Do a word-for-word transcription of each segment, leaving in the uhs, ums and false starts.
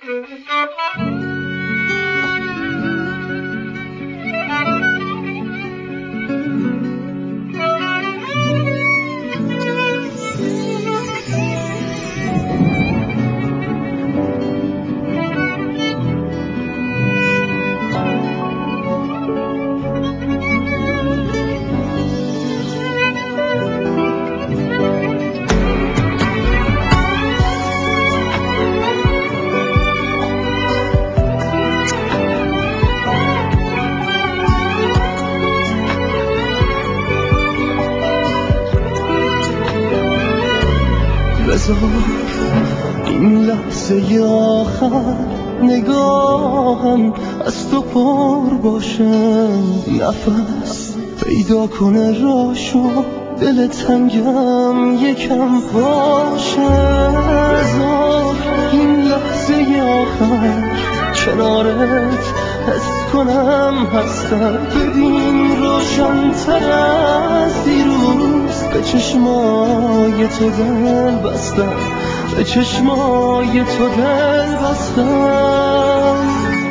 بذار این لحظه آخر نگاهم از تو پر باشه، نفس پیدا کنه راشو، دل تنگم یکم باشه. بذار این لحظه آخر کنارت حس کنم هستم، ببین روشن‌تر از دیروز به چشمای تو دل بستم، به چشمای تو دل بستم.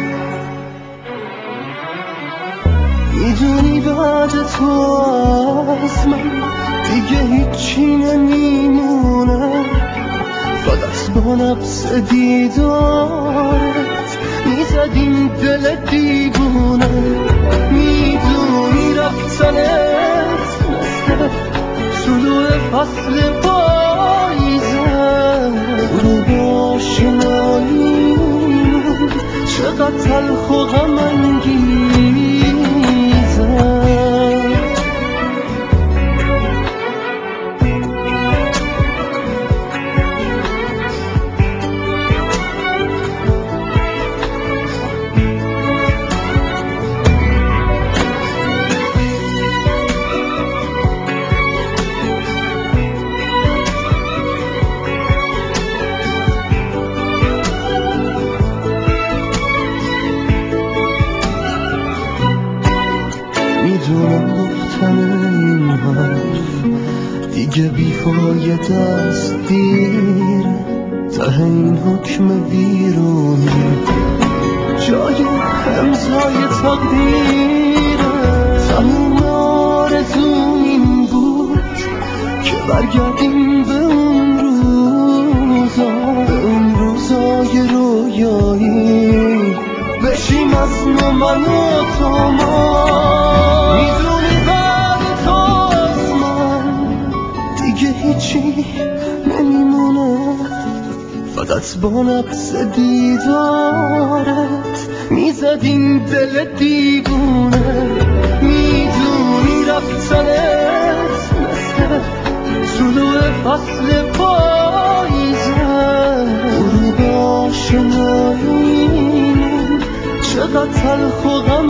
میدونی بعد تو از من دیگه هیچی نمیمونه، فقط با نبض دیدارت میزدیم دل دیوونه. میدونی رفتنت مثل طلوع فصل پاییزه، رو با آشناییمون چقدر تلخ و غم انگیزه. میدونم گفتن این حرف دیگه بیفایده است، دیره ته این حکم بیرونی جای امضای تقدیره. تموم آرزوم این بود که برگردیم به اون روزا، به اون روزای رویایی، بشیم از نو من و تو ما. میدونی بعد تو از من دیگه هیچی نمیمونه، فقط با نبض دیدارت میزدیم دل دیوونه. میدونی رفتنت مثل طلوع فصل پاییزه، غروب آشناییمون چقدر تلخ و غم